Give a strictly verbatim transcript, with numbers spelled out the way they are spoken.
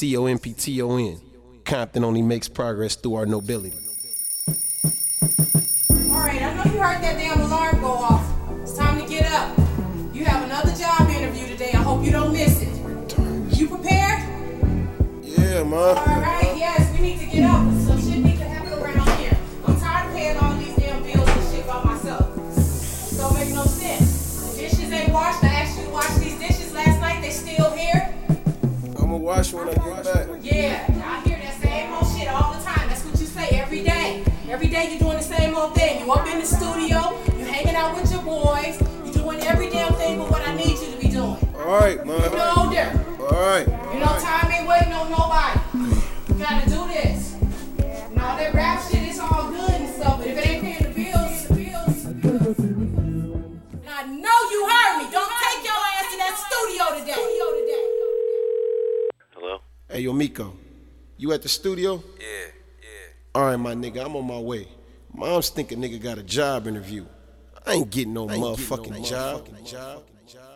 C O M P T O N. Compton only makes progress through our nobility. Alright, I know you heard that damn alarm go off. It's time to get up. You have another job interview today. I hope you don't miss it. You prepared? Yeah, ma. Alright, yes, we need to get up. Some shit needs to happen around here. I'm tired of paying all these damn bills and shit by myself. It don't make no sense. The dishes ain't washed. I asked you to wash these dishes last night. They still here? I'ma wash when I get back. Yeah, I hear that same old shit all the time. That's what you say every day. Every day you're doing the same old thing. You up in the studio, you hanging out with your boys, you doing every damn thing but what I need you to be doing. Alright, ma. You know older. Alright. You know time ain't waiting on nobody. You gotta do this. And all that rap shit is all good and stuff, but if it ain't paying the bills, the bills, the bills. And I know you heard me. Don't take your ass to that studio today. Hello? Hey, yo, Miko, you at the studio? Yeah, yeah. All right, my nigga, I'm on my way. Mom's think a nigga got a job interview. I ain't getting no motherfucking job.